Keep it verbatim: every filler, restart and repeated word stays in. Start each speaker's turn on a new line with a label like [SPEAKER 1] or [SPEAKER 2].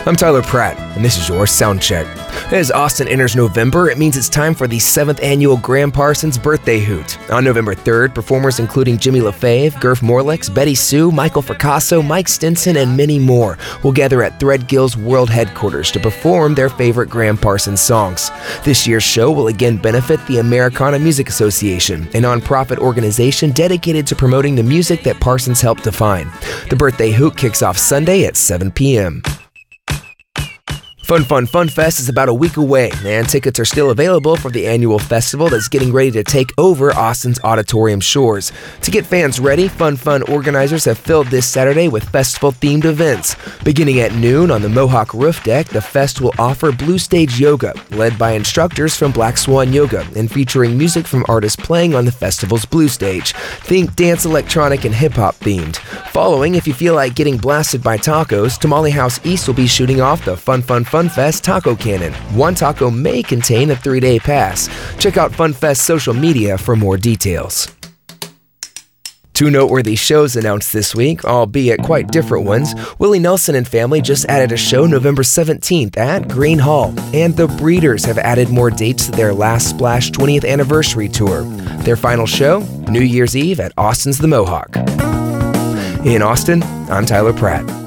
[SPEAKER 1] I'm Tyler Pratt, and this is your Sound Check. As Austin enters November, it means it's time for the seventh annual Gram Parsons Birthday Hoot. On November third, performers including Jimmy LaFave, Gurf Morlex, Betty Sue, Michael Fracasso, Mike Stinson, and many more will gather at Threadgill's World Headquarters to perform their favorite Gram Parsons songs. This year's show will again benefit the Americana Music Association, a nonprofit organization dedicated to promoting the music that Parsons helped define. The Birthday Hoot kicks off Sunday at seven p.m. Fun Fun Fun Fest is about a week away, and tickets are still available for the annual festival that's getting ready to take over Austin's auditorium shores. To get fans ready, Fun Fun organizers have filled this Saturday with festival-themed events. Beginning at noon on the Mohawk Roof Deck, the fest will offer Blue Stage Yoga, led by instructors from Black Swan Yoga, and featuring music from artists playing on the festival's Blue Stage. Think dance, electronic, and hip-hop themed. Following, if you feel like getting blasted by tacos, Tamale House East will be shooting off the Fun Fun Fun Fest Taco Cannon. One taco may contain a three-day pass. Check out FunFest social media for more details. Two noteworthy shows announced this week, albeit quite different ones. Willie Nelson and Family just added a show November seventeenth at Green Hall, and The Breeders have added more dates to their Last Splash twentieth anniversary tour. Their final show, New Year's Eve at Austin's The Mohawk. In Austin, I'm Tyler Pratt.